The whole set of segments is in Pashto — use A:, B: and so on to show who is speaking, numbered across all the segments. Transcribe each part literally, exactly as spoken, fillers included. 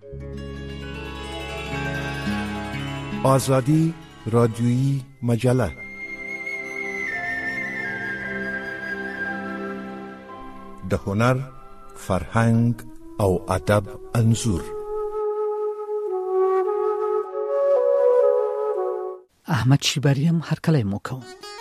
A: آزادی رادیویی مجله. د هنر، فرهنګ او ادب انځور.
B: احمد شیبریم هرکلی مو کوم.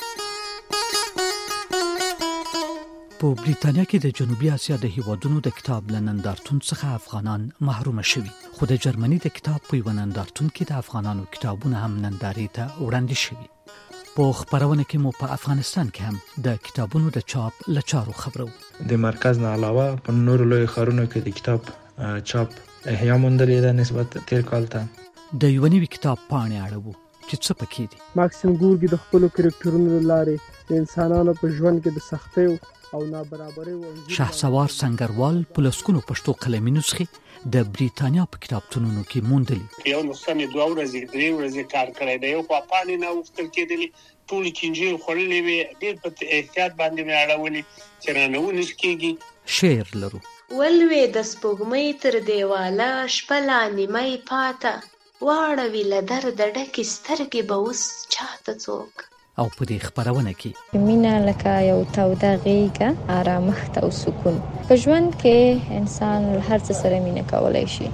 B: په بریتانیا کې د جنوبي اسیا د هیوادونو د کتاب لنندارتون څخه افغانان محروم شوي، خو د جرمني د کتاب په یو نندارتون کې د افغانانو کتابونه هم نندارې ته وړاندې شوي. په خبرونه کې مو په افغانستان کې هم د کتابونو د چاپ لچارو خبرو.
C: د مرکز نه علاوه په نورو لوی ښارونو کې د کتاب چاپ احیا موندلې ده نسبت تیر کال ته.
B: د یو نوي کتاب پاڼې اړوو چې څه پکې دي.
D: ماکسیم ګورکي د خپل کرکټرونو لارې د انسانانو په ژوند کې د سختیو او نابرابرۍ او
B: شهسوار سنگروال په لسکونو پښتو قلمي نسخې د بریتانیا په کتابتونونو کې موندلې.
E: یو نسخه مې دوه ورځې درې ورځې کار کړی دی، یو خوا پاڼې نه وختل کېدلې، ټول کینجې خوړلې وې، ډېر په احتیاط باندې مې اړولې چې رانه ونیس کېږي.
B: شعر لرو.
F: ولوې د سپوږمۍ تر دیواله شپه لا نیمه پاته، واړوي له درده ډکې سترګې به اوس چاته څوک.
B: او په دې خبرونه کې
G: مینه لکه یو توده غېږه، آرامښت او سکون. په ژوند کې انسان هر څه سره مینه کولای شي.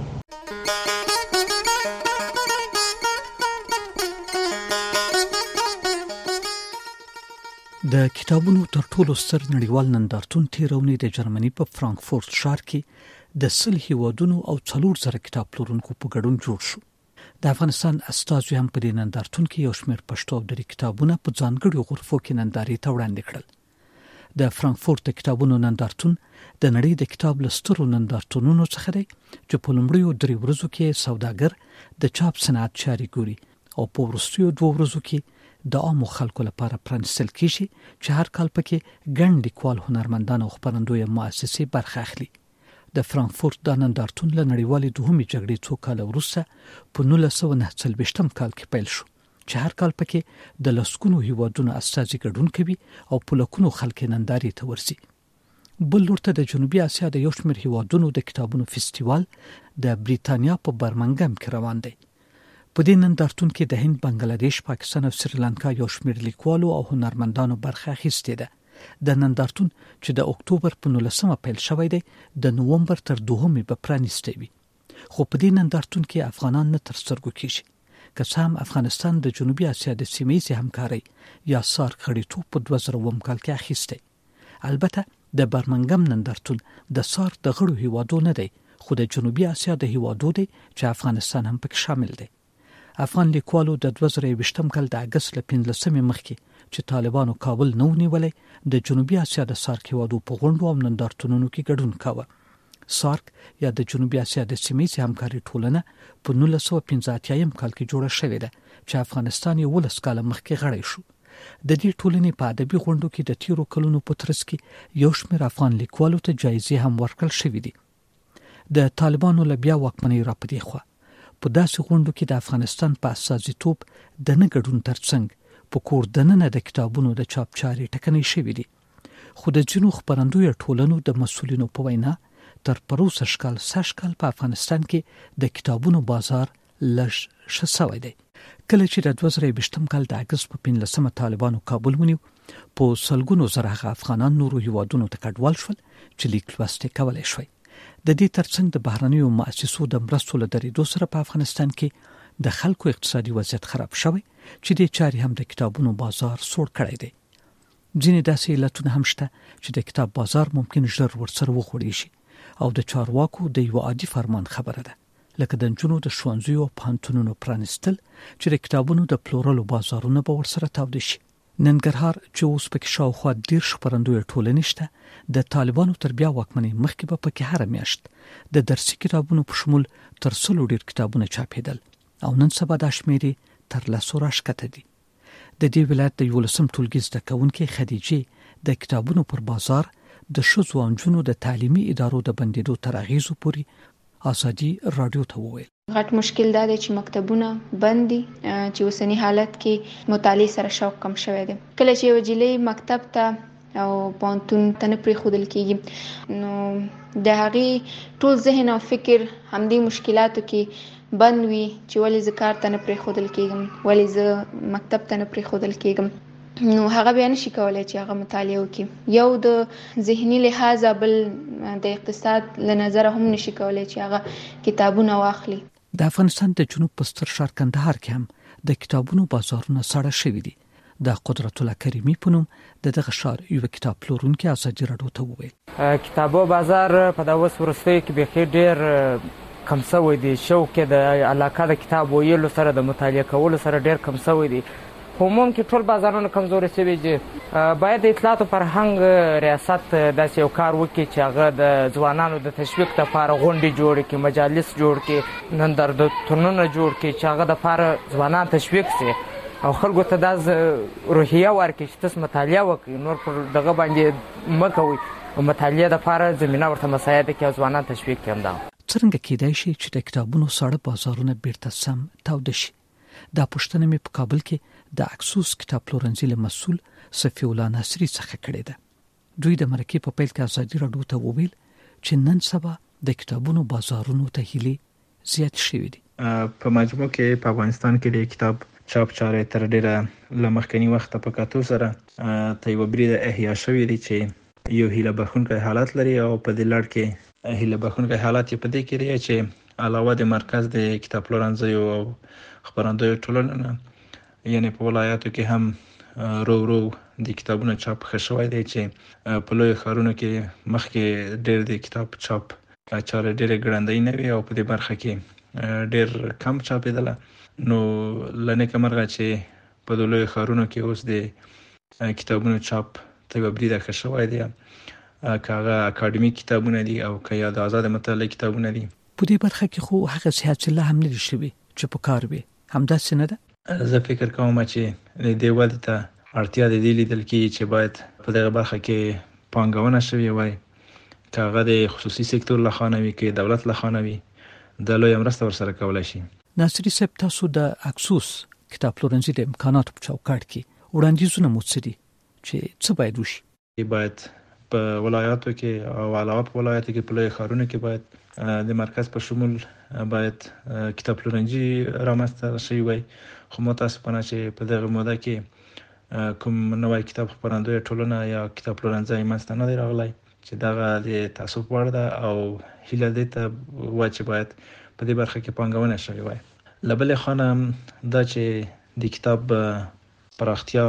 B: د کتابونو تر ټولو ستر نړیوال نندارتون تیرونې د جرمني په فرانکفورت ښار کې د سل هیوادونو او څلور زره کتاب پلورونکو په ګډون جوړ شو. د افغانستان استازو هم په دې نندارتون کې یو شمېر پښتو او دري کتابونه په ځانګړو غرفو کې نندارې ته وړاندې کړل. د فرانکفورت د کتابونو نندارتون د نړۍ د کتاب لسترو نندارتونونو څخه دی چې په لومړیو درې ورځو کې سوداګر د چاپ صنعت چاري ګوري او په وروستیو دوه ورځو کې د عامو خلکو لپاره پرانستل کیږي چې هر کال پکې ګڼ لیکوال، هنرمندان او خپرندوی مؤسسې برخه اخلي. د فرانکفورت د نندارتون له نړیوالې دوهمې جګړې څو کاله وروسته په نولس سوه نهه څلوېښتم کال کې پیل شو چې هر کال پکې د لسګونو هیوادونو استازي ګډون کوي او په لکونو خلک نندارې ته ورځي. بل لور ته د جنوبي اسیا د یو شمېر هیوادونو د کتابونو فستیوال د بریتانیا په برمنګم کې روان دی. په دې نندارتون کې د هند، بنگلاديش، پاکستان او سریلانکا یو شمېر لیکوالو او هنرمندانو برخه اخیستې ده. د نندارتون چې د اکتوبر په نولسمه پیل شوی دی د نومبر تر دوهمې به پرانیستی وي. خو په دې نندارتون کې افغانان نه تر سترګو کېږي، که څه هم افغانستان د جنوبي اسیا د سیمه ییزې همکارۍ یا سارک غړیتوب په دوه زره اووم کال کې اخیستی. البته د برمنګم نندارتون د سارک د غړو هیوادو نه دی، خو د جنوبي اسیا د هیوادو دی چې افغانستان هم پکې شامل دی. افغان لیکوالو د دوه زره یوویشتم کال د اګست له پنځلسمې مخکې چې طالبانو کابل نه ونیولی د جنوبي اسیا د سارک هیوادو په غونډو او نندارتونونو کې ګډون کاوه. سارک یا د جنوبي اسیا د سیمه ییزې همکارۍ ټولنه په نولس سوه پنځه اتیایم کال کې جوړه شوې ده چې افغانستان یې ولس کاله مخکې غړی شو. د دې ټولنې په ادبي غونډو کې د تیرو کلونو په ترڅ کې یو شمېر افغان لیکوالو ته جایزې هم ورکړل شوې دي. د طالبانو له بیا واکمنۍ راپدې خوا په داسې غونډو کې د افغانستان په استازیتوب د نه ګډون ترڅنګ په کور دننه د کتابونو د چاپ چارې ټکنۍ شوې دي. خو د ځینو خپرندوی ټولنو د مسؤلینو په وینا تر پروسه شکال سشکال په افغانستان کې د کتابونو بازار لږ ښه سوی دی. کله چې د دوه زره یوویشتم کال د اګست په پنځلسمه طالبانو کابل ونیو، په سلګونو زره افغانان نورو هیوادونو ته کډوال شول چې لیک لوست یې کولی شوی. د دې ترڅنګ د بهرنیو مؤسسو د مرستو له درېدو سره په افغانستان کې د خلکو اقتصادي وضعیت خراب شوی چې د چاري هم د کتابونو بازار سوړ کړی دی. ځینې داسې علتونه هم شته چې د کتاب بازار ممکن ژر ورسره وخوړی شي او د چارواکو د یو عادي فرمان خبره ده، لکه د نجونو د ښوونځیو او پوهنتونونو پرانیستل چې د کتابونو د پلورلو بازارونه به ورسره تاوده شي. ننګرهار چې اوس پکې شاوخوا ډېر خپرندوی ټولنې شته، د طالبانو تر بیا واکمنۍ مخکې به پکې هره میاشت د درسي کتابونو په شمول تر سلو ډېر کتابونه چاپېدل او نن سبا دا شمېرې تر لسو راښکته دي. د دې ولایت د یولسم ټولګي زده کوونکې خدیجې د کتابونو پر بازار د ښځو او نجونو د تعلیمي ادارو د بندېدو تر اغېزو پورې ازادي راډیو ته وویل.
H: غټ مشکل دا دی چې مکتبونه بند دي، چې اوسنی حالت کې مطالعه سره شوق کم شوی دی. کله چې یو جلې مکتب ته او پوهنتون ته نه پرېښودل کېږي. نو د هغې ټول ذهن او فکر همدې مشکلاتو کې بند وي چې ولې زه کار ته نه پرېښودل کېږم، ولې زه مکتب ته نه پرېښودل کېږم. نو هغه بیا نشي کولی چې هغه مطالعه وکړي. یو د ذهني لحاظه، بل د اقتصاد له نظره هم نشي کولی چې هغه کتابونه واخلي.
B: د افغانستان د جنوب په ستر ښار کندهار کې هم د کتابونو بازارونه ساړه شوي دي. د قدرت الله کریمي په نوم د دغه ښار یو کتاب پلورونکی ازادي راډیو ته وویل
I: کتابو بازار په دغه وروستیو کې بیخي ډېر کم شوی دی. شوق د علاقه د کتاب ویلو سره د مطالعه کولو سره ډېر کم شوی دی. په عموم کې ټول بازارونه کمزوري شوي دي. باید د اطلاعات او فرهنګ ریاست داسې یو کار وکړي چې هغه د ځوانانو د تشویق لپاره غونډې جوړې کړي، مجالس جوړ کړي، نندارتونونه جوړ کړي چې هغه دپاره ځوانان تشویق شي او خلکو ته دا روحیه ورکړي چې تاسو مطالعه وکړئ، نور پر دغه باندې مه کوئ. مطالعه دپاره زمینه ورته مساعده کړي او ځوانان تشویق کړي. همدغه
B: څرنګه کېدای شي چې د کتابونو ساړه بازارونه بیرته سم تاوده شي؟ دا پوښتنه مې په کابل کې د اکسوس کتاب پلورنځي له مسؤل صفی الله ناصری څخه کړې ده. دوی د مرکې په پیل کې ازادي راډیو ته وویل چې نن سبا د کتابونو بازارونو ته هیلې زیات شوي دي.
C: په مجموع کې په افغانستان کې د کتاب چاپ چارې تر ډېره له مخکني وخته په کتو سره ته یوه بریده احیا شوې دي چې یو هیله بښونکی حالت لري. او په دې لړ کې هیله بښونکی حالت یې په دې کې دی چې علاوه د مرکز د کتاب پلورنځیو او خپرندویو ټولنو یعنی په ولایاتو کې هم رو رو د کتابونو چاپ ښه شوی دی چې په لویو ښارونو کې مخکې ډېر د کتاب چاپ چارې ډېرې ګړندۍ نه وي او په دې برخه کې ډېر کم چاپېدله. نو له نیکه مرغه چې په لویو ښارونو کې اوس د کتابونو چاپ ته یوه بریده ښه شوی دی، که هغه اکاډمیک کتابونه دي او که یا د ازاد مطالعې کتابونه دي.
B: په دې برخه کې خو هغه حاصله هم نه دي شوي چې په کار وي، همداسې نه ده؟
C: زه فکر کوم چې د دې ودې ته اړتیا د دې لیدل کېږي چې باید په دغه برخه کې پانګونه شوې وای، که هغه د خصوصي سکتور له خوا نه وي که دولت له خوا نه وي، د لویه مرسته ورسره کولی شي.
B: ناصري صاحب، تاسو د اکسوس کتاب پلورنځي د امکاناتو په چوکاټ کې وړاندیزونه مو څه دي چې څه باید وشي؟
C: باید په ولایاتو کې او علاوه په ولایاتو کې په لویو ښارونو کې باید د مرکز په شمول باید کتاب پلورنځي رامنځته شوي وای. خو متاسفانه چې په دغه موده کې کوم نوی کتاب خپرندویه ټولنه یا کتاب پلورنځی منځته نه دی راغلی چې دغه د تاسف وړ ده او هیله دې ته وه چې باید په دې برخه کې پانګونه شوې وای. له بلې خوا نه دا چې د کتاب پراختیا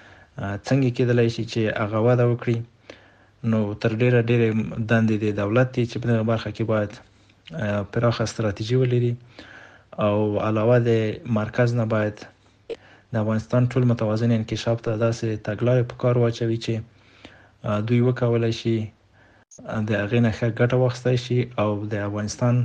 C: څنګه کېدلی شي چې هغه وده وکړي، نو تر ډېره ډېرې دندې د دولت دي چې په دغه برخه کې باید پراخه استراتیژي ولري او علاوه د مرکز نه باید د افغانستان ټول متوازن انکشاف ته داسې تګلارې په کار واچوي چې دوی وکولی شي د هغې نه ښه ګټه واخیستی شي او د افغانستان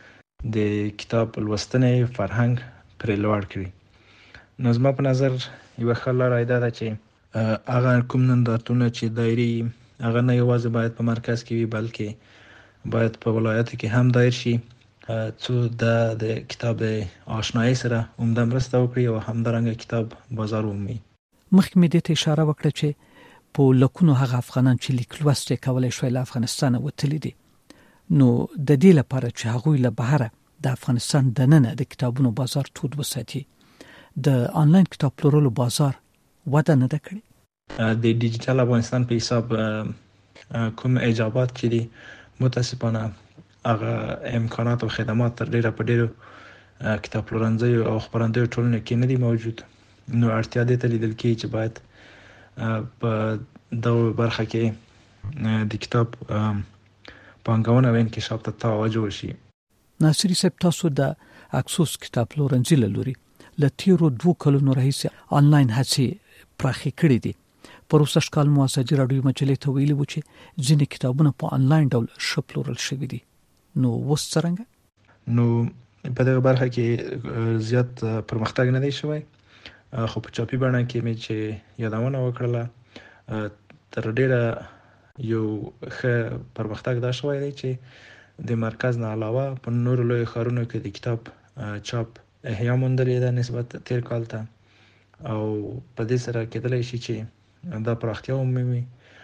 C: د کتاب لوستنې فرهنګ پرې لوړ کړي. نو زما په نظر یوه ښه لاره دا ده چې هغه کوم نندارتونونه چې دایري هغه نه یوازې باید په مرکز کې وي بلکې باید په ولایاتو کې هم دایر شي، څو د د کتاب د آشنایۍ سره عمده مرسته وکړي او همدارنګه کتاب بازار ومومي.
B: مخکې مې دې ته اشاره وکړه چې په لکونو هغه افغانان چې لیک لوست یې کولی شوی له افغانستانه وتلي دي، نو د دې لپاره چې هغوی له بهره د افغانستان دننه د کتابونو بازار تود وساتي، د آنلاین کتاب پلورلو بازار وده نه ده کړې؟
C: د ډیجیټل افغانستان په حساب کوم ایجابات چې دي متاسفانه هغه امکانات او خدمات تر ډیره په ډیرو کتاب پلورنځیو او خپرندویو ټولنو کې نه دي موجود. نو اړتیا دې ته لیدل کېږي چې باید په دغه برخه کې د کتاب پانګونه او انکشاف ته توجه وشي.
B: ناصري صاحب، تاسو د اکسوس کتاب پلورنځي له لوري له تیرو دوه کلونو راهیسې آنلاین هڅې پراخې کړې دي. پروسه کال مو ازادي راډیو مجلې ته ویلي و چې ځینې کتابونه په آنلاین ډول ښه پلورل شوي دي، نو اوس څرنګه؟
C: نو په دغه برخه کې زیات پرمختګ نه دی شوی، خو په چاپي بڼه کې مې چې یادونه وکړله تر ډیره یو ښه پرمختګ دا شوی دی چې د مرکز نه علاوه په نورو لویو ښارونو کې د کتاب چاپ احیا موندلې ده نسبت تیر کال ته، او په دې سره کېدلی شي چې دا پراختیا ومومي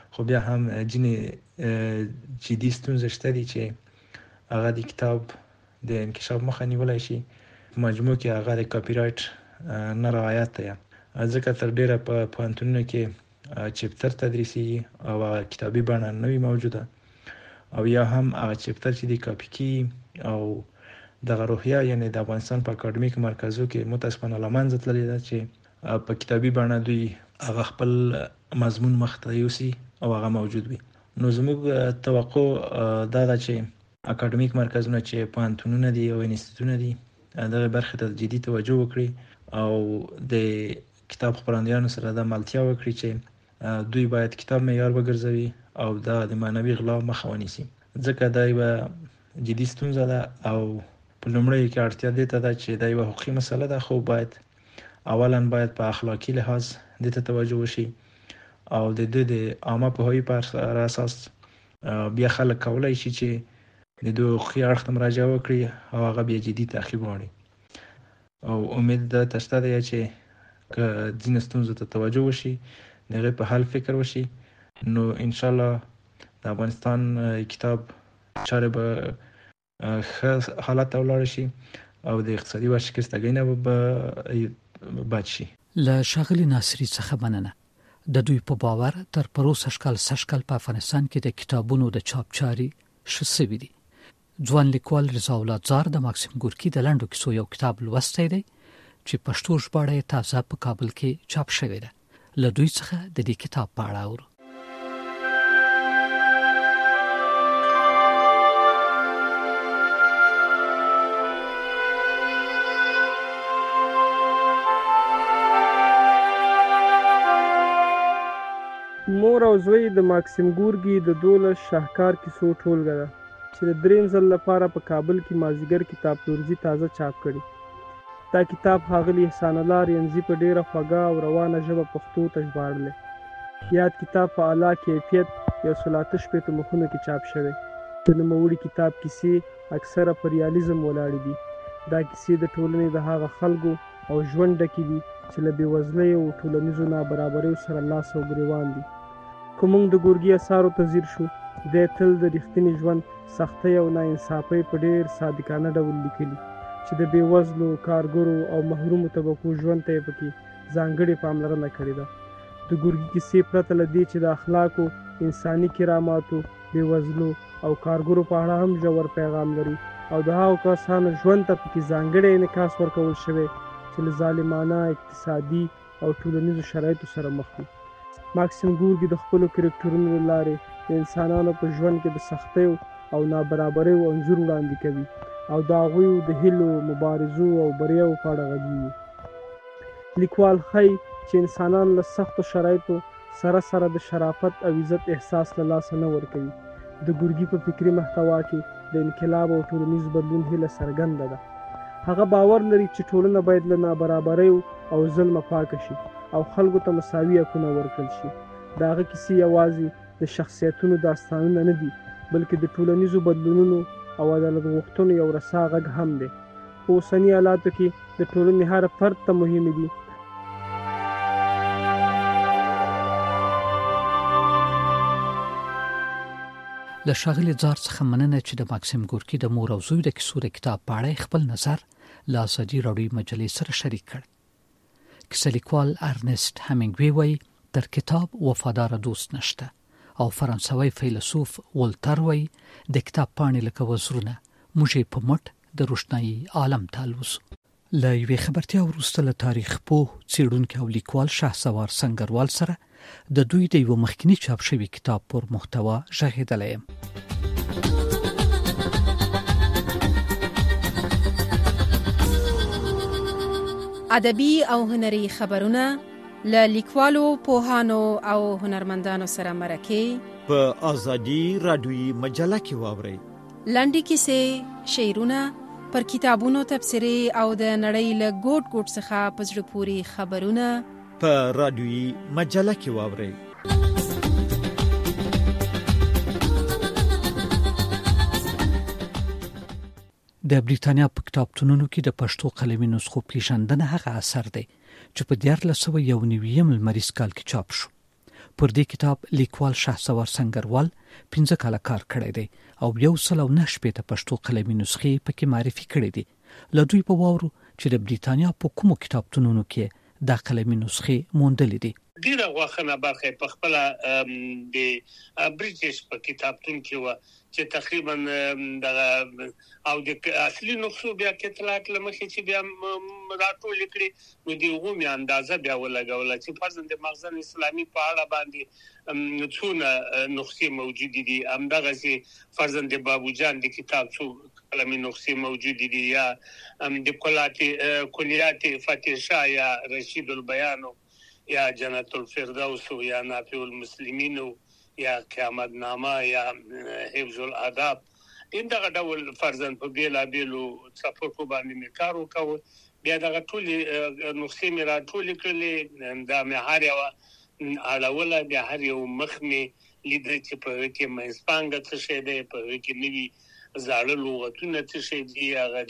C: خو بیا هم ځینې جدي ستونزې شته دي چې هغه د کتاب د انکشاف مخه نیولی شي. په مجموع کې هغه د کاپی رایټ نه رعایت دی، ځکه تر ډیره په پوهنتونونو کې چپتر تدریسي او کتابي بڼه نه وي موجوده، او یا هم هغه چپتر چې د کاپی کی او دغه روحیه یعنی د افغانستان په اکاډمیک مرکزو کې متاسفانه له منځه تللې ده چې په کتابي بڼه دوی هغه خپل مضمون مخته یوسي او هغه موجود وي. نو زموږ توقع دا ده چې اکاډمیک مرکزونه چې پوهنتونونه دي او انسټیټیوټونه دي دغه برخې ته جدي توجه وکړي او د کتاب خپرندویانو سره د ملتیا وکړي چې دوی باید کتاب معیار وګرځوي او دا د معنوي غلا مخه ونیسي، ځکه دا یوه جدي ستونزه ده او په لومړیو کې اړتیا دې ته ده چې دا یوه حقوقي مسله ده، خو باید اولا باید په اخلاقي لحاظ دې ته توجه وشي او د دې د عامه پوهاوي پر اساس بیا خلک کولی شي چې د دوی حقوقي اړخ ته مراجعه وکړي او هغه بیا جدي تعقیب وغواړي. او امید دا شته دی چې که ځینې ستونزو ته توجه وشي، د هغې په حل فکر وشي، نو انشاءالله د افغانستان کتاب چارې به ښه حالت ته ولاړ شي او د اقتصادي ورشکستګۍ نه به بچ شي.
B: له ښاغلي ناصري څخه مننه. د دوی په باور تر پروسه شکل سشکل په افغانستان کې د کتابونو د چاپ چاري ښه سوي دي. ځوان لیکوال رضا اولاد زار د ماکسیم ګورکي د لنډو کیسو یو کتاب لوستی دی چې پښتو ژباړه یې تازه په کابل کې چاپ شوې ده. له دوی څخه د دې کتاب په اړه اورو.
D: مور او زوی د ماکسیم ګورکي د دولس شاهکار کیسو ټولګه ده چې د دریم ځل لپاره په کابل کې مازیګر کتابفروشي تازه چاپ کړي. دا کتاب ښاغلي احسان الله رینځي په ډیره خوږه او روانه ژبه پښتو ته ژباړلی. یاد کتاب په اعلی کیفیت یو سل اته شپېته مخونو کې چاپ شوی. د نوموړي کتاب کیسې اکثره په ریالیزم ولاړې دي. دا کیسې د ټولنې د هغه خلکو او ژوند ډکې دي چې له بېوزلۍ او ټولنیزو نابرابریو سره لاس او ګریوان دي. که موږ د ګورګي اثارو ته ځیر شو، دی تل د رښتیني ژوند سختۍ او ناانصافۍ په ډېر صادقانه ډول لیکلي چې د بېوزلو، کارګرو او محرومو طبقو ژوند ته یې پکې ځانګړې پاملرنه کړې ده. د ګورګي کیسې پرته له دې چې د اخلاقو، انساني کراماتو، بېوزلو او کارګرو په اړه هم ژور پیغام لري او د هغو کسانو ژوند ته پکې ځانګړی انعکاس ورکول شوی چې له ظالمانه اقتصادي او ټولنیزو شرایطو سره مخ دي. ماکسیم ګورکي د خپلو کرکټرونو له لارې د انسانانو په ژوند کې د سختیو او نابرابریو انځور وړاندې کوي او د هغوی د هیلو، مبارزو او بریاو په اړه غږیږي. لیکوال ښایي چې انسانان له سختو شرایطو سره سره د شرافت او عزت احساس له لاسه نه ورکوي. د ګورګي په فکري محتوا کې د انقلاب او ټولنیز بدلون هیله څرګنده ده. هغه باور لري چې ټولنه باید له نابرابریو او ظلمه پاکه شي او خلکو ته مساوي حقونه ورکړل شي. د هغه کیسې یوازې د شخصیتونو داستانونه نه دي، بلکې د ټولنیزو بدلونونو او عدالت غوښتنو یو رسا غږ هم دی. په اوسني حالاتو کې د ټولنې هر فرد ته مهمې دي.
B: له ښاغلي زار څخه مننه چې د ماکسیم ګورکي د مور او زوی د کیسو د کتاب په اړه خپل نظر له ازادي راډیو مجلې سره شریک کړ. کیسه لیکوال ارنست همینګوی وایي تر کتاب وفادار دوست نشته او فرانسوي فیلسوف ولتر وایي د کتاب پاڼې لکه وزرونه موږ یې په مټ د روښنايي عالم ته الوزو. له یوې خبرتیا وروسته له تاریخ پوه، څېړونکي او لیکوال شهسوار سنگروال سره د دوی د یو مخکنی چاپ شوي کتاب پر محتوا غږېدلی یم.
J: ادبي او هنري خبرونه له لیکوالو، پوهانو او هنرمندانو سره مرکې
K: په ازادي راډیوي مجله کې واورئ.
J: لنډې کیسې، شعرونه، پر کتابونو تبصرې او د نړۍ له ګوټ ګوټ څخه په زړه پورې خبرونه
K: په راډیوي مجله کې واورئ.
B: د بریتانیا په کتابتونونو کې د پښتو قلمي نسخو پیژندنه هغه اثر دی چې په دیارلس سوه یو نوي لمریز کال کې چاپ شو. پر دې کتاب لیکوال شهسوار سنگروال پنځه کاله کار کړی دی او یو سل او نه شپېته پښتو قلمي نسخې پکې معرفي کړې دي. له دوی په واورو چې د بریتانیا په کومو کتابتونونو کې دا قلمي نسخې موندلې دي.
E: ډیره غوښنه برخه په خپل د بریټیش په کتابتون کې و چې تقریبا د او د اصلي نسخو بیا کتلات لمخې چې بیا راټول کړي نو د عمومي اندازه بیا ولګول چې فرضاً د مخزن اسلامي په اړه باندې څونه نسخې موجود دي. همدغه سي فرضاً د بابو جان د کتاب څو قلمي نسخې موجود دي یا د کلات کلیات فتح شاه یا رشید البیان یا جنت الفردوس یا نافع المسلمین یا قیامت نامه یا حفظ الاداب دغه ډول فرضاً په بیلا بیلو څپرکو باندې کار وکاو. بیا دغه ټول نسخې مې راټول کړلې دا مې هر یو اړوله بیا هر یو مخ مې لیدل چې په کې منځپانګه څه شی دی په کې نوي زاړه لغتونه څه شی دي هغه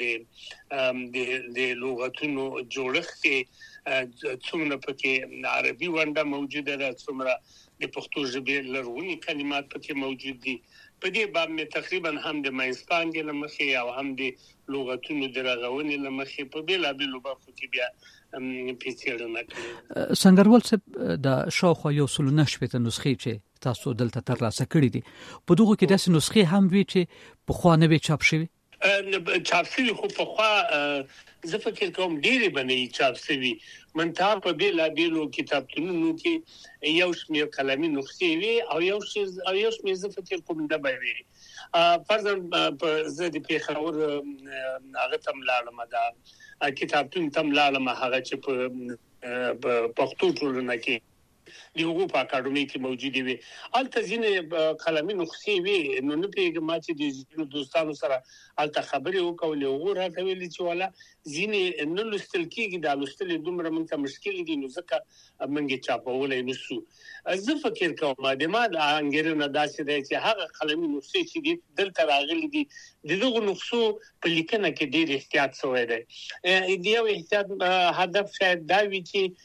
E: د د لغتونو جوړښت څومره پکې عربي ونده موجوده ده څومره د پښتو ژبې لرغوني کلمات پکې موجود دي. په دې باندې تقریبا هم د منځپانګې لمخې او هم د لغتونو د رغونې لمخې په بیلا بیلو برخو کې بیا پیڅېړنه کوي.
B: سنگروال صاحب د شاوخوا یو سل نه شپېته نسخې چې تاسو دلته ترلاسه کړې دي په دغه کې داسې نسخې هم وي چې په خوا نه وي چاپ شوي؟
E: چاپ شوي خو په خوا زه فکر کوم ډېرې بنې چاپ شوي منتها په بیلا بیلو کتابتونونو کې یو شمېر قلمي نسخې وي او یو او یو شمېر زه فکر کوم د به وي. فرضاً زه د پېښور هغه ته لاړم دا کتابتون ته لاړم هغه چې په پښتو ټولنه کې د حقوق اکاډمي کې موجود وي. البته ځینې قلمي نسخې وي نو نه پیږم چې د ځینو دوستانو سره البته خبرې وکولې او راته ویلي چې والا ځینې نه لوستل کېږي دا لوستل دومره موږ ته مشکل دي نو ځکه موږ چاپولای نشو. زه فکر کوم د ما د انګریزانو داسې دی چې هغه قلمي نسخې چې دي دلته راغلي دي دغه نسخو په لیکنه کې ډېر احتیاط شوی دی. د یو احتیاط هدف شاید دا وي چې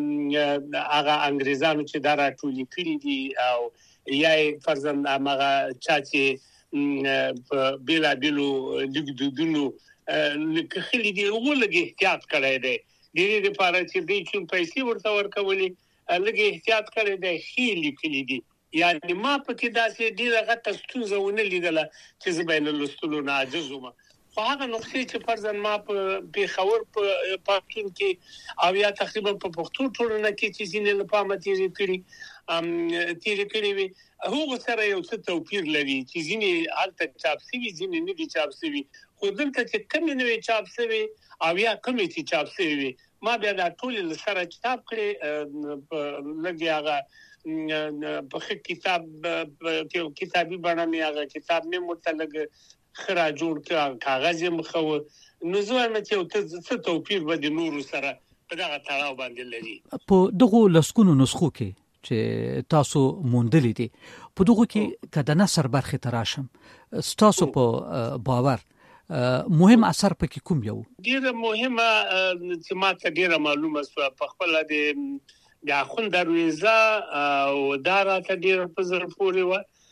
E: هغه انګریزانو چې دا راټولې کړي دي او یا فرضاً هغه چا چې په بیلا بیلو لیکدودونو لیکلي دي هغه لږ احتیاط کړی دی د دې لپاره چې دوی چې پیسې ورته ورکولې لږ احتیاط کړی دی ښې لیکلي دي. یعنې ما پکې داسې ډېره غټه ستونزه ونه لیدله چې زه به یې له لوستلو نه عاجز وم. خو هغه نسخې چې فرضاً ما په پېښور په پښتون کې او یا تقریبا په پښتو ټولنه کې چې ځینې له پامه تېرې کړي تېرې کړي وي هغه سره یو څه توپیر لري چې ځینې هلته چاپ شوي ځینې نه دي چاپ شوي. خو دلته چې کومې نه وي چاپ شوي او یا کومې چې چاپ شوي وي ما بیا دا ټولې له سره چاپ کړې په لږ هغه په ښه کتاب کتابي بڼه مې هغه کتاب مې ورته لږ خرا جوړ کړ کاغذ یې مخو نو زه وایم چې څه توپیر به د نورو سره په دغه تړاو باندې لري.
B: په دغه لسکونو نسخو کې چې تاسو موندلې دي په دغه کې کله نثر برخه تراشم تاسو په باور مهم اثر پکې کوم یو
E: ډیره مهمه چې ما ته ډیره معلومه شو په خپل د د اخوند درویزه او داراته ډیره په زړه پورې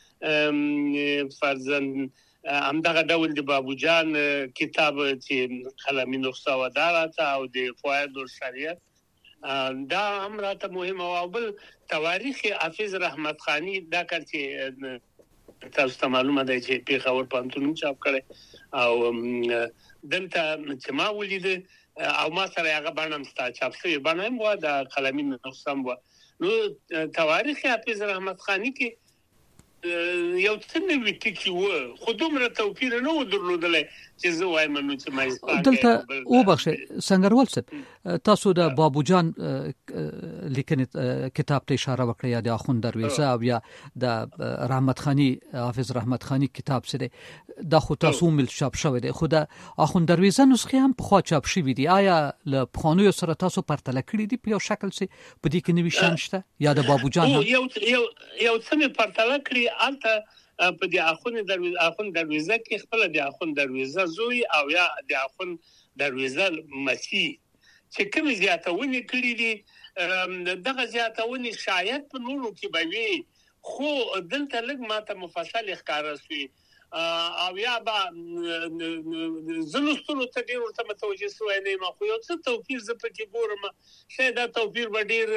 E: و فرضاً همدغه ډول د بابو جان کتاب چې قلمي نسخه و داراته او د فوائد الشریعت دا هم راته مهمه او بل تواریخ حافظ رحمت خانی دا کار چې تاسو ته معلومه ده چې پېښور پوهنتون چاپ کړي او دلته چې ما ولید او ما سره هغه باندې ستا چاپ شوی باندې و د قلمي نسخه و نو تواریخ حافظ رحمت خانی کې یو څه نوی ټکی و خو دومره توپیر نه و درلودلی چې زه وایم نو چې ما
B: دلته وبخښه سنگروال صاحب تاسو د بابو جان لیکنې کتاب ته اشاره وکړه یا د اخوند درویزه او یا د رحمت خانی حافظ رحمت خانی کتاب سره دا خو تاسو مل چاپ شوی دی خو د اخوند درویزه نسخه هم په خوا چاپ شوی دی آیا له پخوانیو سره تاسو پرتله کړی دی په یو شکل سي په دې کې نوی شان شته یا د بابو جان
E: یو یو یو څه پرتله کړی البته په دې اخوند درویزه اخوند درویزه کې خپل د اخوند درویزه زوی او یا د اخوند درویزه مسیح چې کوم زیاتونه کړی دي دغه زیاتونې شاید په نورو کې به وي خو دلته لږ ماته مفصل ښکارا شي او یا با زلوستلو ته ډیر ورته متوجه شوی نه ما خو یو څه توپیر زه پکې ګورم شاید دا توپیر به ډیر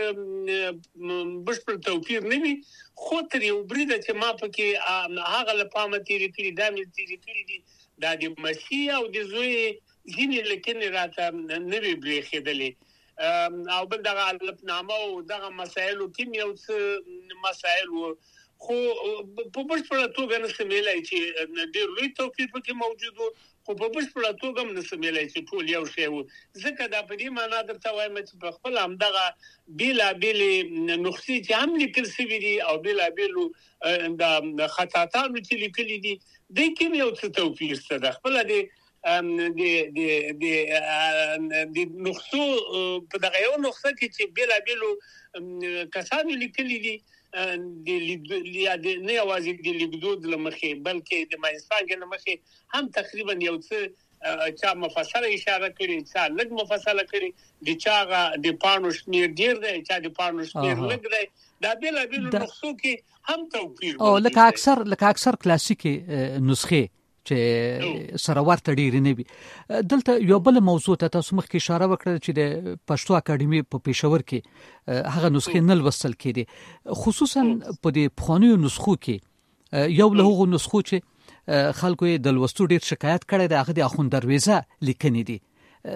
E: بشپړ توپیر نه وي خو تر یو بریده چې ما پکې هغه لپاره تیری کړی دا مې تیری کړی دي دا د مسیح او د زوی ځینې لیکنې راته نه وی برېښېدلې او بل دغه الفنامه او دغه مسایلو کې یو څه مسایل وو خو په بشپړه توګه نه سمېلای چې ډېر لوی توپیر پکې موجود وو خو په بشپړه توګه هم نه سمېلای چې ټول یو شی وو ځکه دا په دې معنا درته وایم چې په خپل همدغه بېلابېلې نسخې چې هم لیکل شوي دي او بېلابېلو د خطاطانو چې لیکلي دي دوی کې یو څه توپیر شته د خپله د د د د د نسخو په دغه یو نسخه کې چې بېلابېلو کسانو لیکلي دي د یا د نه یوازې د لیکدود لمخې بلکې د مایسانګ لمخې هم تقریبا یو څه چا مفصله اشاره کړي چا لږ مفصله کړي د چا د پانو شمیر ډیر دی چا د پانو شمیر لږ دی دا بېلابېلو نسخو کې هم توپیر
B: او لکه اکثر لکه اکثر کلاسیکي نسخې چې سره ورته ډېرې نه وي دلته یو بل موضوع ته تاسو مخکې اشاره وکړه چې د پښتو اکاډمي په پېښور کې هغه نسخې نه لوستل کېدې خصوصا په د پخوانیو نسخو کې یو له هغو نسخو چې خلکو یې د لوستو ډېر شکایت کړی دی هغه د اخوند درویزه لیکنې دي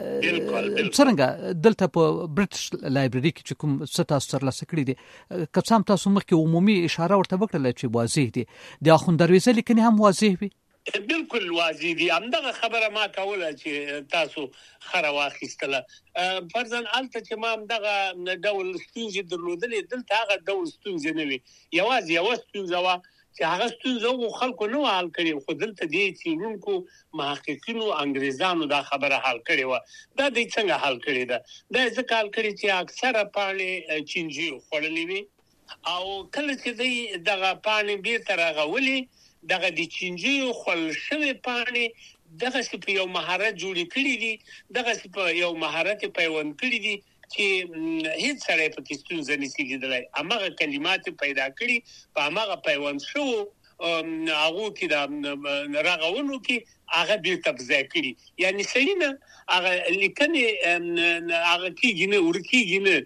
B: څرنګه دلته په برټش لایبرري کې چې کوم څه تاسو ترلاسه کړي دي که څه هم تاسو مخکې عمومي اشاره ورته وکړله چې واضح دي د اخوند درویزه لیکنې هم واضح وي
E: بالکل واضح دي همدغه خبره ما کوله چې تاسو خره واخیستله فرضاً الته چې ما همدغه ډول ستونزې درلودلې دلته هغه ډول ستونزې نه وي یوازې یوه ستونزه وه چې هغه ستونزه خلکو نه حل کړي خو دلته دې څېړونکو محققینو انګریزانو دا خبره حل کړې وه دا دوی څنګه حل کړې ده دا یې ځکه حل کړې چې اکثره پاڼې چینجیو خوړلې وي او کله چې دوی دغه پاڼې بیرته رغولې دغه د چینجیو خل شوی پاڼې دغه په یو مهارت جوړ کړی دي دغه په یو مهارت پیوند کړی دي چې هیڅ سره په کې ستونزه نشي لیدلای هغه کلمات پیدا کړي په هغه پیوند شو هغه کې د راغونو کې هغه بیرته ځای کړي یعنی سړی نه هغه لیکنې هغه کېږي نه ورکېږي نه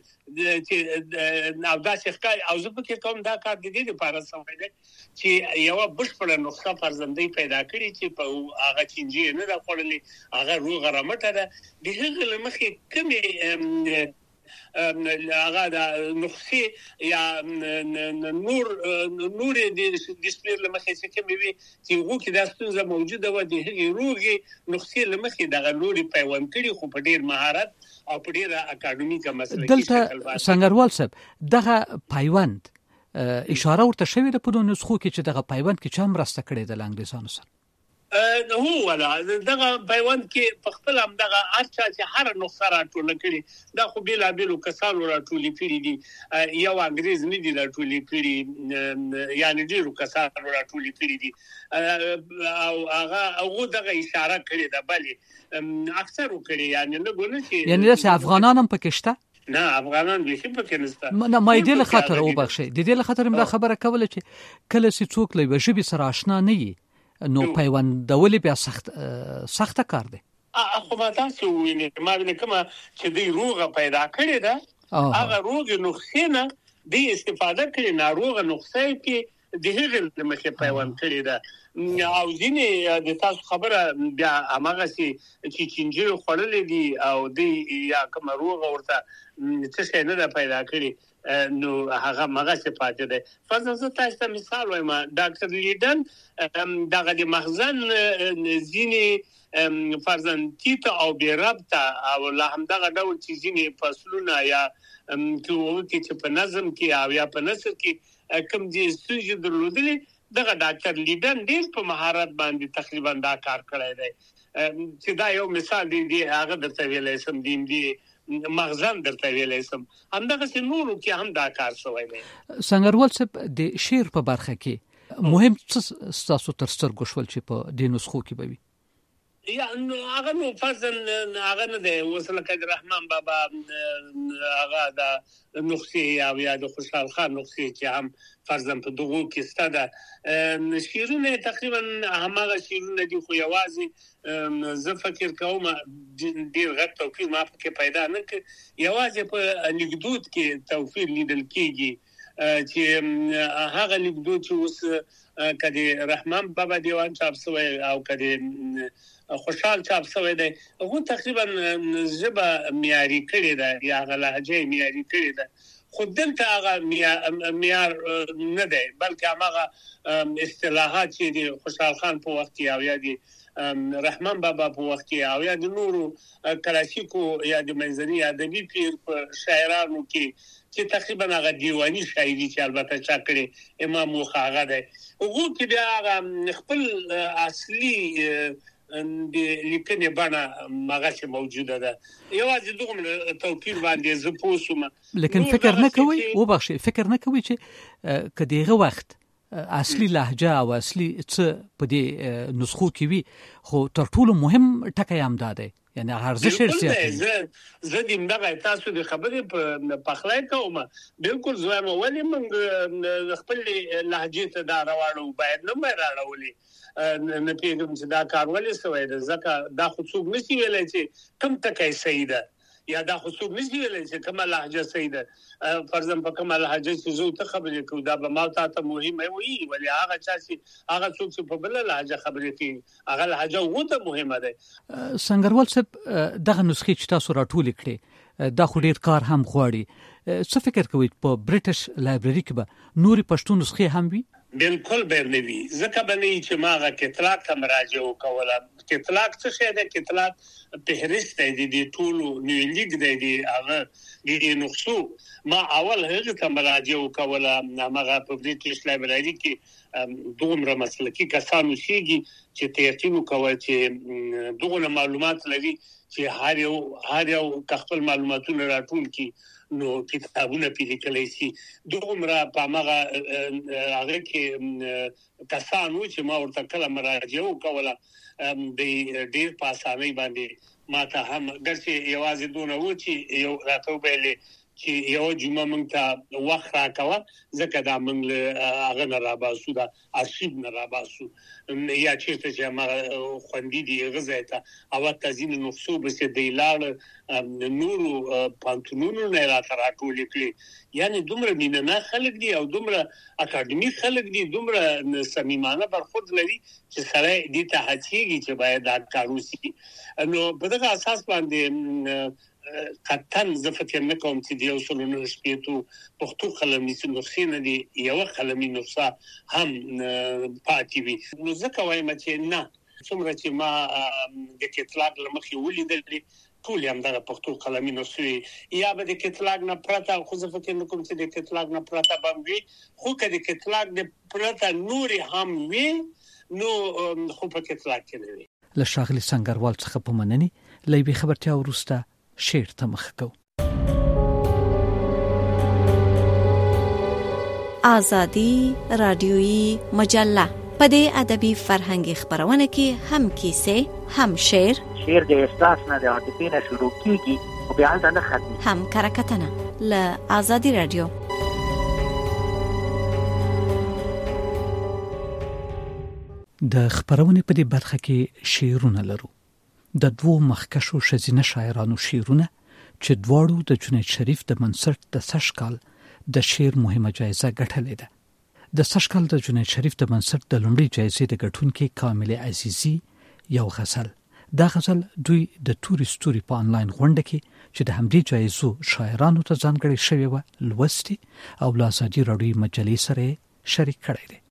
E: چې او دا څه او زه پکې کوم دا کار د دې لپاره سموي چې یو بشپړه نسخه فرزندۍ پیدا کړي چې په هغه چینجی نه د خورلې هغه روغ رمټه ده د هغه لمخې کومې هغه د نسخه یا نور نور د ډسپلی لمخې چې کومې وي چې هغه کې د ستونزه موجوده و د هغه روغي نسخه لمخې د غلوري پیوند کړي خو په ډیر مهارت او په ډیره اکاډمیکه مسله
B: دلته سنگروال صاحب دغه پیوند اشاره ورته شوې ده په نسخو کې چې دغه پیوند کې چا مرسته کړې ده انګلیسانو سره
E: هو ولا دغه پیوند کې په خپل هم دغه اچھا چې هر نسخه راټول کړي دا خو بیل بیلو کسانو راټول کړي دي یو انګریز نه دي راټول کړي یعنی ډیرو کسانو راټول کړي دي او هغه هغه دغه اشاره کړې ده بلې اکثر کړي یعنی نه ګونه چې
B: یعنی د افغانان هم پکې شته
E: نه افغانان به شي پکې نشته
B: نه مې دې له خطر او بخښي د دې له خطر موږ خبره کوله چې کله چې څوک له وجبي سره آشنا نه وي نو پیوندول بیا سخت سخت کار دی
E: خو ما تاسو وینئ ما وینم کومه چې دی روغه پیدا کړې ده هغه روغه نسخه نه دی استفاده کړي ناروغه نسخه کې د هغه لمخې پیوند کړي ده او ځینې د تاسو خبره بیا هغه چې چینجی خورلې دي او دی یا کوم روغه ورته څه شي نه پیدا کړي نو هغه مغه صفات ده فرضاً تاسو ته مثال وایم ډاکټر لیدن دغه د مخزن ځینې فرضاً تیت او بیربطه او له همدغه ډول چې ځینې فصلونه یا چې په نظم کې او یا په نثر کې کوم دي ستونزې درلودلې دغه ډاکټر لیدن ډېر په مهارت باندې تقریبا دا کار کړی دی چې دا یو مثال دی هغه درته ویلی سم دی دی مغزن درته ویلی سم همدغه چې نورو کې هم دا کار شوی دی
B: سنگروال صاحب د شعر په برخه کې مهم څه ستاسو تر سترګو شول چې په دې نسخو کې به وي
E: یا نو هغه نو فرضاً هغه نه دی اوس لکه د رحمان بابا هغه د نسخې او یا د خوشحال خان نسخې چې هم فرضاً په دغو کې سته ده شعرونه تقریبا هماغه شعرونه دي خو یوازې زه فکر کوم ډېر غټ توپیر ما پکې پیدا نه کړ یوازې په لیکدود کې توپیر لیدل کېږي چې هغه لیکدود چې اوس کدي رحمان بابا دیوان چاپ شوی او کدي خوشحال چاپ شوی دی هغه تقریبا ژبه معیاري کړې ده یا هغه لهجه معیاري کړې ده خو دلته هغه معیار نه دی بلکې هغه اصطلاحات چې د خوشحال خان په وخت کې او یا د رحمان بابا په وخت کې او یا د نورو کلاسیکو یا د منځني ادبي پیر په شاعرانو کې چې تقریبا هغه دیوانی شاعري چې البته چا کړي امام مخاغه ده هغه کې بیا هغه خپل اصلي د لیکنې باندې مغاشه موجوده ده یوازې دغه توپیر باندې زه پوسوم
B: لیکن فکر نه کوي او بخښي فکر نه کوي چې کدیغه وخت اصلي لهجه او اصلي څه په دې نسخو کې وي خو تر ټولو مهم ټکی هم ده یعنی هر څه شعر سیاسي
E: زه د مدغه تاسو د خبرې په پخلای کوم بالکل زویم ولې موږ خپل لهجه ته دا راوړو باید نه مې راوړلې نه پیږم چې دا کار ولې سوی ده ځکه دا خو څوک نشي ویلی چې کوم ټکی صحیح ده یا دا خو څوک نشي ویلی چې کومه لهجه صحیح ده فرضاً په کومه لهجه چې زه ته خبرې کوم دا به ما ته مهمه وي ولې هغه چا چې هغه څوک چې په بل لهجه خبرې کوي هغه لهجه وته مهمه ده
B: سنگروال صاحب دغه نسخې چې تاسو راټولې کړې دا خو ډیر کار هم غواړي څه فکر کوئ په برټش لایبرری کې به نوري پښتو نسخې هم وي
E: بالکل برنوي ځکه باندې چې ماغه کتلاک ته مراجعه وکوله کتلاک څه شی ده کتلاک فهرست دی د ټولو نیو لیګ دی دی هغه د نقصو ما اول هغه ته مراجعه وکوله هغه په برټش لایبرری کې دومره مسلکي کسانو شيږي چې ترتیب وکوي چې دغه معلومات لري چې هر یو هر یو خپل معلوماتونه راټول کړي نو کتابونه پیل کړي سي دومره په هغه هغه کې کسانو چې ما ورته کله مراجعه وکوله د ډیر په اسانۍ باندې ما ته هم ګرځي یوازې دونه و چې یو راته ویلې چې یو جمعه مونږ ته وخت راکوه ځکه دا مونږ هغه نه راباسو دا ارشیو نه راباسو یا چیرته چې ما خوندې دی غزه ته او تاسو نو نقصو به دی لاړ نورو پانتونونو نه راته راټول کړي یعنی دومره مینه خلک دي او دومره اکاډمیک خلک دي دومره صمیمانه برخورد لري چې سره دې ته هڅېږي چې باید دا کار وشي نو په دغه اساس باندې قطن زه فکر نه کوم چې د یو سلو نه شپېتو پښتو قلمي نسخې نه دي یو قلمي نسخه هم پاتې وي نو ځکه وایم چې نه څومره چې ما د کتلاک لمخې ولیدلې ټول هم دغه پښتو قلمي نسخې یا به د کتلاک نه پرته خو زه فکر نه کوم چې د کتلاک نه پرته باندې خو که د کتلاک د پرته نوري هم وي نو خو په کتلاک کې نه وي
B: له ښاغلي سنگروال څخه په مننې له یوې خبرتیا وروسته شعر ته مخ کو
L: آزادی رادیویی مجله په دې ادبي فرهنګي خبرونه کې هم کیسه هم شعر
M: شعر د احساس نه د عاطفې نه شروع کیږي او بیا نه ختمي
L: هم کرکټنه له آزادی رادیو
B: د خبرونه په دې برخه کې شعرونه لرو د دوو مخکشو شزینه شاعرانو شعرونه چې دواړو د جنید شریف د منصرت د سشکال د شعر مهمه جایزه ګټلې ده د سشکال د جنید شریف د منصرت د لومړي جایزې د ګټونکو کامل عزیزی یو غزل دا غزل دوی د توري ستوري په انلاین غونډه کې چې د همدې جایزو شاعرانو ته ځانګړي شوی و لوستي او له آزادي راډیو مجلې سره شریک کړی دی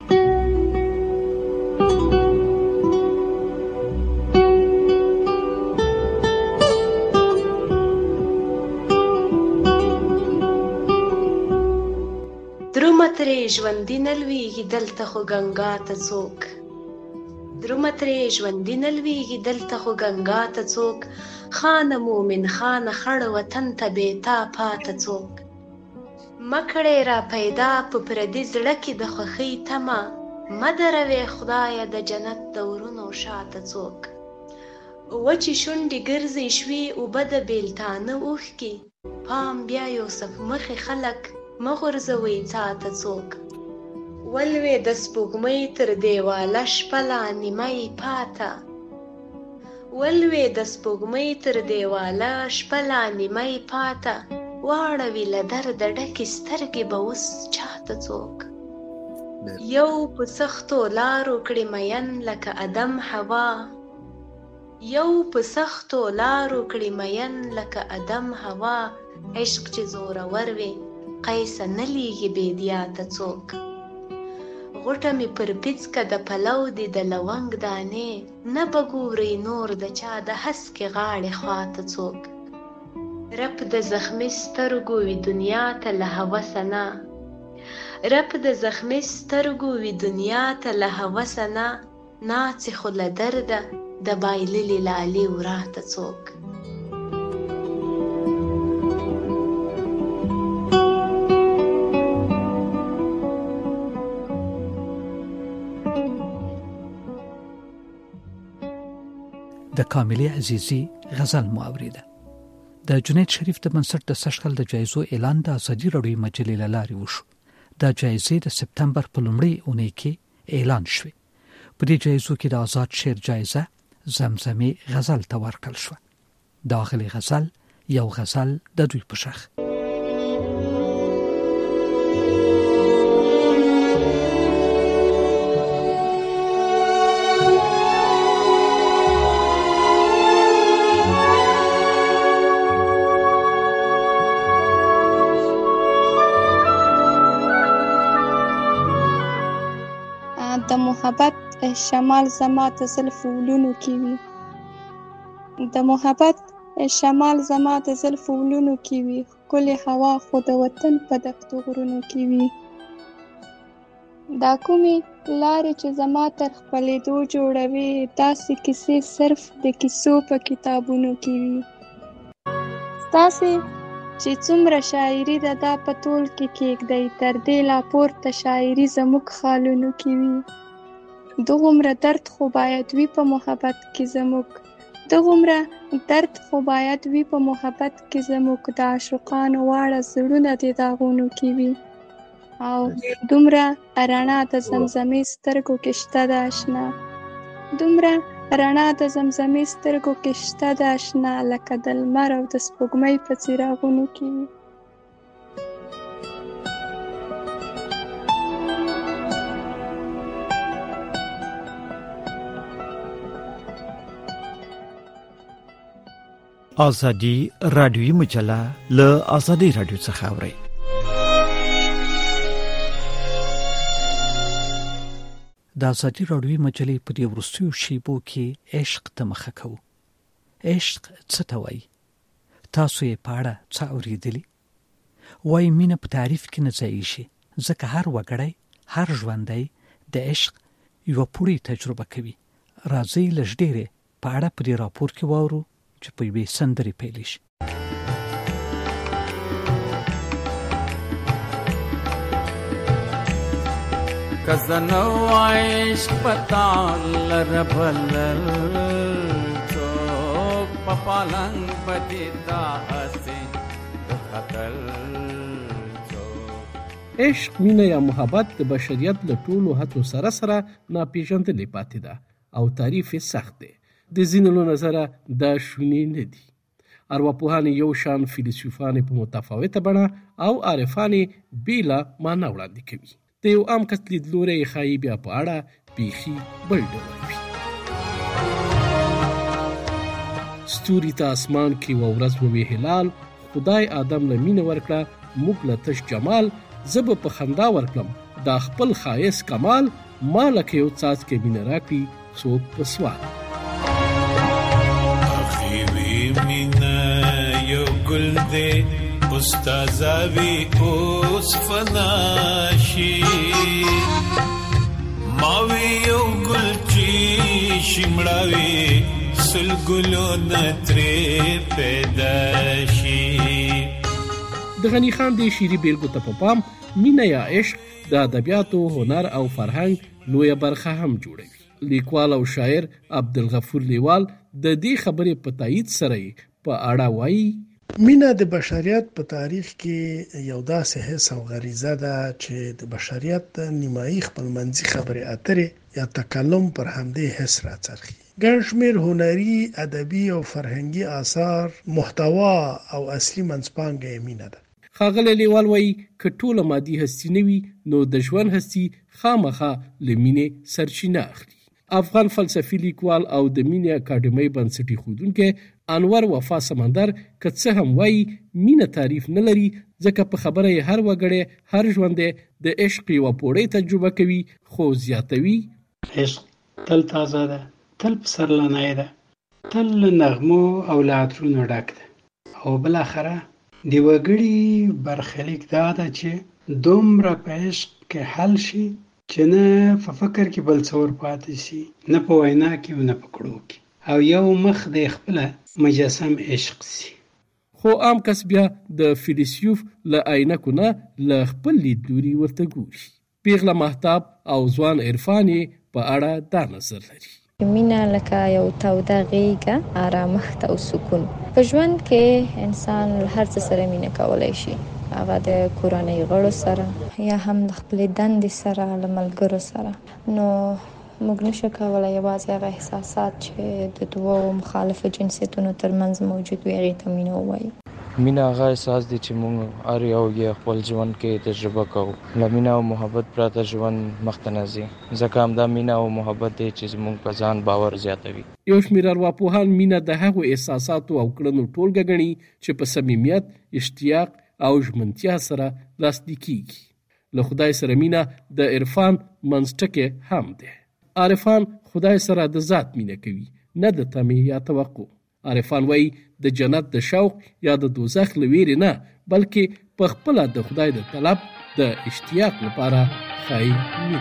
F: ترې ژوندي نه لویږي دلته خو ګنګا ته څوک درومه ترې ژوندي نه لویږي دلته خو ګنګا ته څوک خانه مومن خانه خړ وطن ته بېتا پاته څوک مه کړې را پیدا په پردي زړه کې د خوښۍ تمه مه دروې خدایه د جنت د ورونو شاته څوک وچې شونډې ګرځې شوې اوبه د بېلتانه اوښکې پام بیا یوسف مخې خلک مه غورځوئ څا ته څوک ولوې د سپوږمۍ تر دیواله شپه لا نیمه پاته ولوې د سپوږمۍ تر دیواله شپه لا نیمه پاته واړوي له درده ډکې سترګې به اوس چاته څوک یو په سختو لارو کړي مین لکه ادم حوا یو په سختو لارو کړي مین لکه ادم حوا عشق چې زورور وي قیسه نه لیږي بیدیاته څوک غوټه مې پر پیڅکه د پلو دي د لونګ دانې نه به ګورئ نور د چا د هسکې غاړې خواته څوک رپ د زخمي سترګو وي دنیا ته له هوسه نه رپ د زخمي سترګو وي دنیا ته له هوسه نه ناڅي خو له درده د بایللې لالې وراته څوک
B: د کاملې عزیزي غزل مو اوریده. د جنید شریف د بنسټ د سږکال د جایزو اعلان د ازادي راډیو مجلې له لارې وشو. دا جایزې د سپتمبر په لومړۍ اونۍ کې اعلان شوې. په دې جایزو کې د آزاد شعر جایزه زمزمې غزل ته ورکړل شوه. داخلي غزل یو غزل د دوی په شاخ.
N: د محبت شمال زما ته زلف ولونو کې وي د محبت شمال زما ته زلف ولونو کې وي ښکلې هوا خو د وطن په دښتو غرونو کې وي دا کومې لارې چې زما تر خپلېدو جوړوي داسې کیسې صرف د کیسو په کتابونو کې وي ستاسې چې څومره شاعري ده دا په ټول کې کېږدئ تر دې لا پورته شاعري زموږ خالونو کې وي دغومره درد خو باید وي په محبت کې زموږ دغومره درد خو باید وي په محبت کې زموږ د عاشقانو واړه زړونه د داغونو کې وي او دومره رڼا د زمزمې سترګو کې شته ده اشنا دومره رڼا د زمزمې سترګو کې شته ده اشنا لکه د لمر او د سپوږمۍ په څراغونو کې وي
K: آزادی رادیویی مجله له آزادی رادیو څخه اورئ.
B: د آزادی رادیویی مجلې په دې وروستیو شیبو کې عشق ته مخه کوو. عشق څه ته وایي؟ تاسو یې په اړه څه اورېدلي؟ وایي مینه په تعریف کې نه ځایېږي ځکه هر وګړی هر ژوندی د عشق یوه پوړې تجربه کوي. راځئ لږ ډېرې په اړه په دې راپور کې واورو چې په یوې سندرې پیلې شي.
O: که زه نه عشق پتا لربلل څوک په پالنګ بدې دا هسې وختل
P: عشق مینه یا محبت د بشریت له ټولو هڅو سره سره ناپېژندلې پاتې ده او تعریف یې سخت دی. د ځینو له نظره دا شونې نه دي. ارواپوهان یو شان، فیلسوفان په متفاوته بڼه او عارفان بېله معنا وړاندې کوي. د یو عام کس لیدلوری یې ښایي بیا په اړه بیخي بل ډول وي. ستوري ته اسمان کې یوه ورځ ووې هلال، خدای آدم له مینه ورکړه موږ له تش جمال، زه به په خندا ورکړم دا خپل ښایست کمال، ما لکه یو څاڅکی مینه راکړي څوک په سوال.
Q: مینه یو ګل دی استازاوی اوس فناشي، ماوی یو ګل چې شمړاوي سل ګلو نترې پیدا شي.
P: د غني خان د شعري بیلګو ته په پام مینه یا عشق د ادبیاتو، هنر او فرهنګ لویه برخه هم جوړوي. لیکوال او شاعر عبدالغفور لیوال د دې خبرې په تایید سره په اړه وایي
R: مینه د بشریت په تاریخ کې یو داسې حس او غریزه ده چې د بشریت نیمایي خپلمنځي خبرې اترې یا تکلم پر همدې حس راڅرخي. ګڼ شمېر هنري، ادبي او فرهنګي آثار محتوا او اصلي منځپانګه یې مینه ده.
P: ښاغلی لیوال وایي که ټوله مادي هستي نه وي نو د ژوند هستي خامخا له مینې سرچینه اخلي. افغان فلسفي لیکوال او د مینې اکاډمۍ بنسټ ایښودونکی انور وفا سمندر که څه هم وایي مینه تعریف نه لري ځکه په خبره یې هر وګړی هر ژوندی د عشق یوه پوړۍ تجربه کوي، خو زیاتوي
S: عشق تل تازه ده، تل پسرلنی ده، تل له نغمو او له عطرونو ډک ده او بالاخره د وګړي برخلیک دا ده چې دومره په عشق کې حل شي چې نه په فکر کې بل څه ور پاتې شي، نه په وینا کې او نه په کړو کې، او یو مخ د خپله مجسم عشق شي.
P: خو عام کس بیا د فیلسوف له عینکو نه له خپل لیدلوري ورته ګوري. پیغله مهتاب او ځوان عرفان یې په اړه دا نظر لري.
G: مینه لکه یو توده غېږه، آرامښت او سکون. په ژوند کې انسان هر څه سره مینه کولی شي، هغه د کورنۍ غړو سره یا هم د خپلې دندې سره، له ملګرو سره. نو موږ نشو کولی یوازې هغه احساسات چې د دوو مخالفو جنسیتونو ترمنځ موجود وي هغې ته مینه ووایو.
T: مینه هغه احساس دی چې موږ هر یو یې خپل ژوند کې تجربه کوو. له مینه او محبت پرته ژوند مخته نه ځي، ځکه همدا مینه او محبت دی چې زموږ په ځان باور زیاتوي.
P: یو شمېر ارواپوهان مینه د هغو احساساتو او کړنو ټولګه ګڼي چې په صمیمیت، اشتیاق او ژمنتیا سره لاسلیک کیږي. له خدای سره مینه د عرفان منځټکی هم دی. عارفان خدای سره د ذات مینه کوي، نه د تمې یا توقع. عارفان وایي د جنت د شوق یا د دوزخ له ویرې نه، بلکې په خپله د خدای د طلب د اشتیاق لپاره ښایي مینه.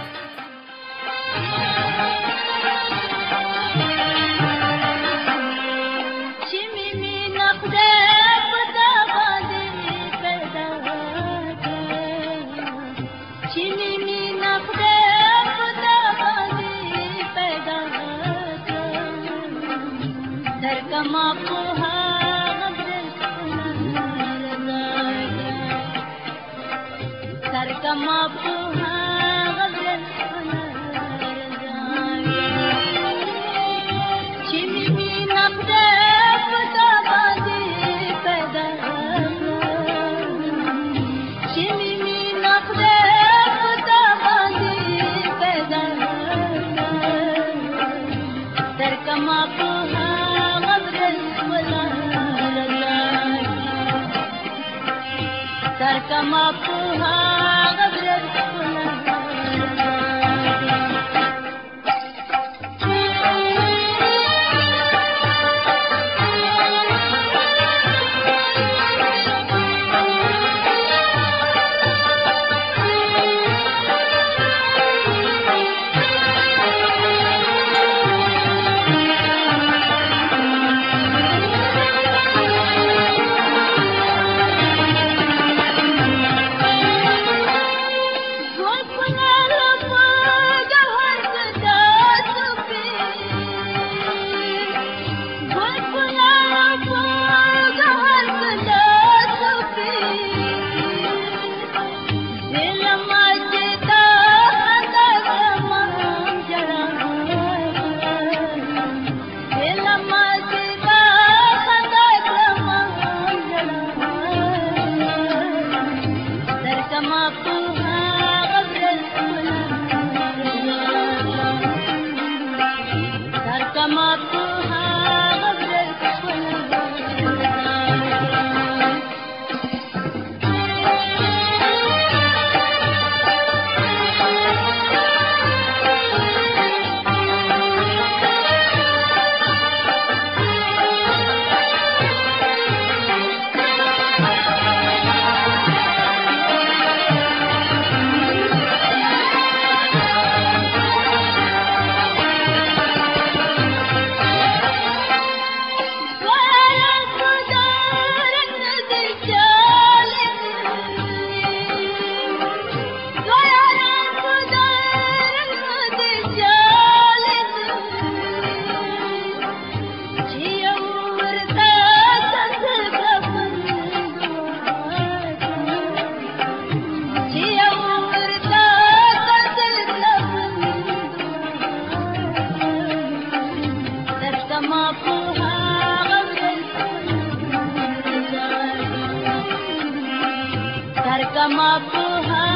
U: درکما په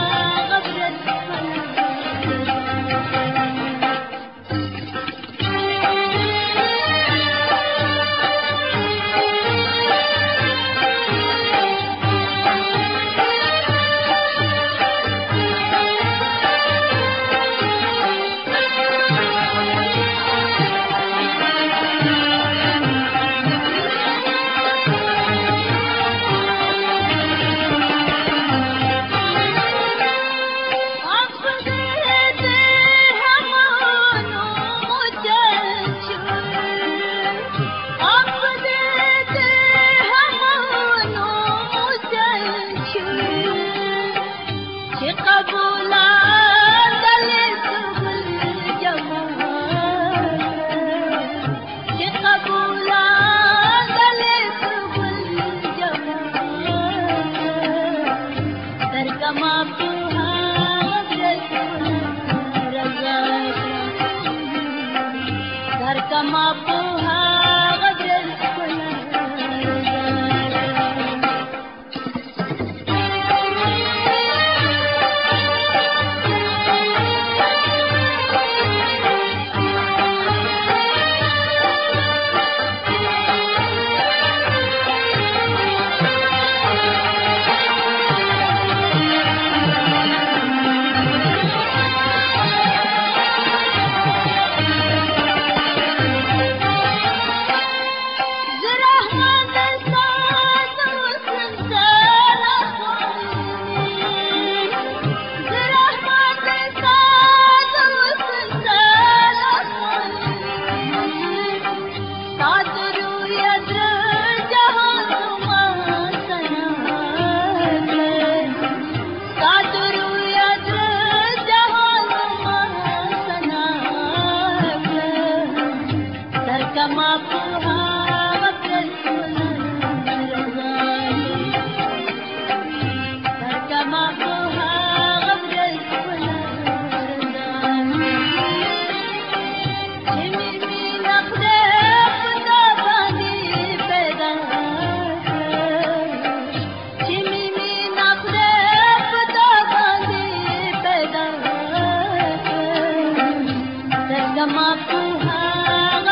U: هغه ورځ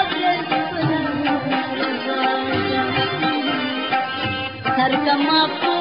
U: Come up.